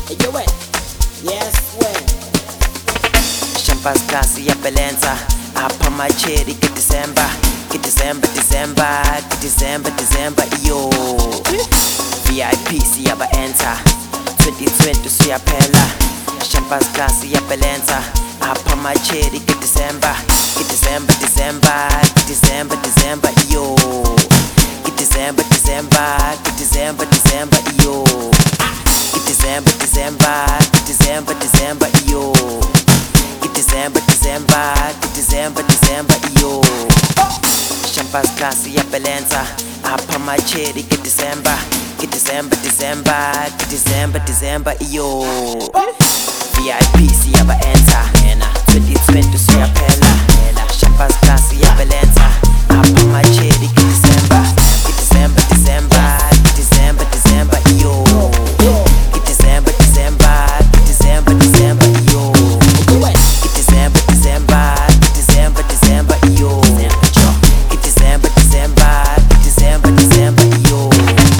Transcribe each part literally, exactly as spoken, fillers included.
Yo, when? Yes, when? Champagne classy yapelenta Hapa macheri ke December Ke December, December Ke December, December Yo V I P siyaba enter twenty twenty siyaphela Champagne classy yapelenta Hapa macheri ke December Ke December, December Ke December, December Yo Ke December, December Ke December, December Yo Ke December, December Ke December, December Yo December, December, December, December, yo. Champagne classy yapelenta Hapa macheri ke December Ke December, December Ke December, December, yo. V I P siyaba enter twenty twenty siyaphela Champagne classy yapelenta Hapa macheri ke December Ke December, December Ke December, December, yo. Ke December, December Ke December, December, yo. December, December, December, December, yo. December, December, December, December, yo.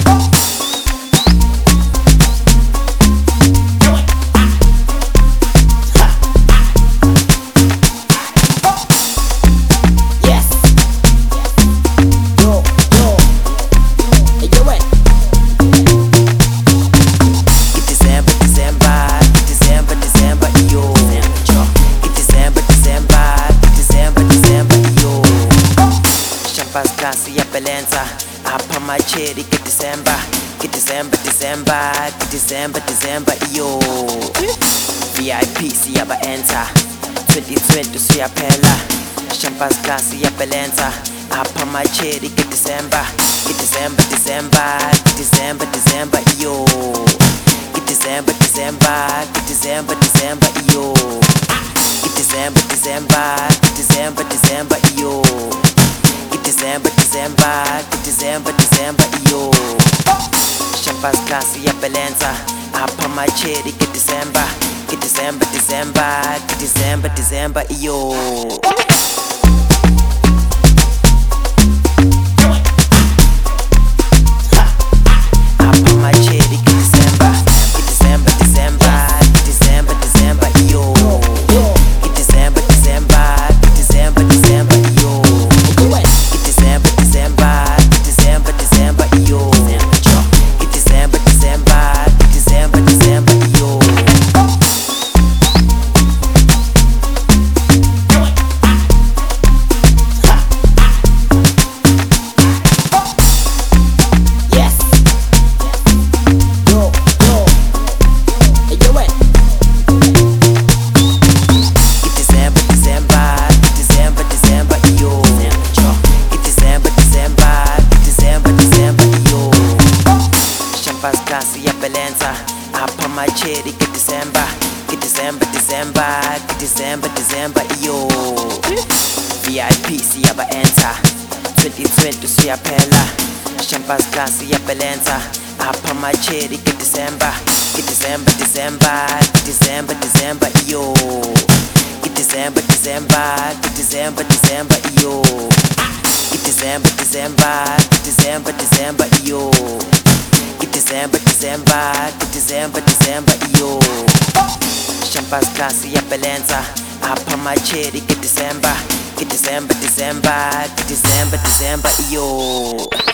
Yes. Yo, yo. Hey, yo, when? December, December, December, December, yo. December, December, December, December, yo. Champagne classy yapelenta Hapa macheri ke December Ke December, December Ke December, December, yo. V I P siyaba enter twenty twenty siyaphela Champagne classy yapelenta Hapa macheri ke December Ke December, December Ke December, December, yo. Ke December, December Ke December, December, yo. December, December, December, December, yo. December, December, December, December, yo. Champagne classy yapelenta Hapa macheri ke December Ke December, December Ke December, December, yo. Hapa macheri ke December Ke December, December Ke December, December, yo. December, December, December, December, yo. December, December, December, December, yo. December, December, December, December, yo. Yes. Yo, yo. Hey, yo, when? December, December, December, December, yo. December, December, December, December, yo. Champagne classy yapelenta Hapa macheri ke December Ke December, December Ke December, December, yo. V I P siyaba enter twenty twenty siyaphela Champagne classy yapelenta Hapa macheri ke December Ke December, December Ke December, December, yo. December, December, December, December, yo. December, December, December, December, yo. December, December, December, December, yo. Champagne classy yapelenta Hapa macheri ke December Ke December, December Ke December, December, yo.